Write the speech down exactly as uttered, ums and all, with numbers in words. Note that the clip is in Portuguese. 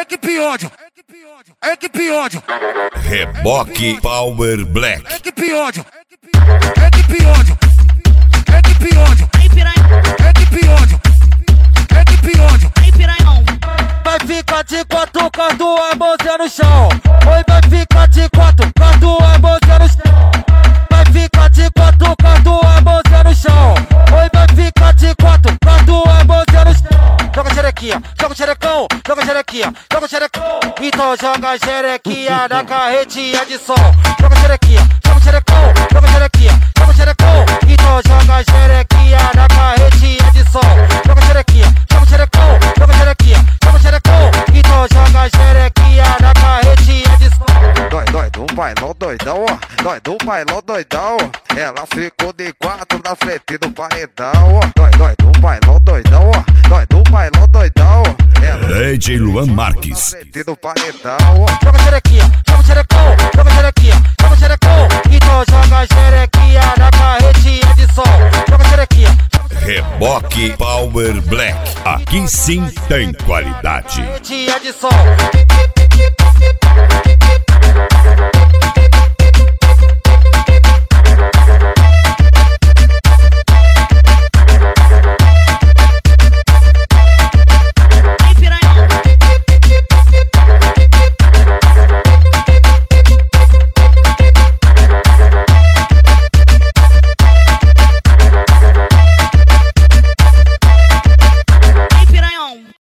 equipe ódio, equipe ódio, Reboque Power Black. equipe ódio, equipe ódio, equipe ódio, equipe ódio, equipe ódio. Vai ficar de quatro, corta a mãozinha no chão. Oi, vai ficar de quatro, corta a mãozinha no chão. Vai ficar de quatro, corta a mãozinha no chão. Oi, vai ficar de quatro, corta a mãozinha no chão. Joga xerequinha, joga xerecão, joga xerequinha, joga xerecão. Então joga xerequinha na carretinha de som. Joga xerequinha, joga xerecão, joga xerequinha, joga xerecão. Então joga xerequinha na carretinha de som. Joga xerequinha, joga xerecão, joga xerequinha, joga xerecão. Então joga xerequinha na carretinha de som. Dói, dói do bailão doidão, ó. Dói do bailão doidão, ó. Ela ficou de quatro na frente do paredão, ó. Dói, dói do bailão doidão, ó. Dói do bailão doidão, ó. Ela D J Luan Marques. na frente do paredão, ó. Joga xerequinha, joga xerecão, joga xerequinha, joga xerecão. Então joga xerequinha na carretinha de som. Joga xerequinha, Reboque Power Black. Aqui sim tem qualidade. carretinha de som.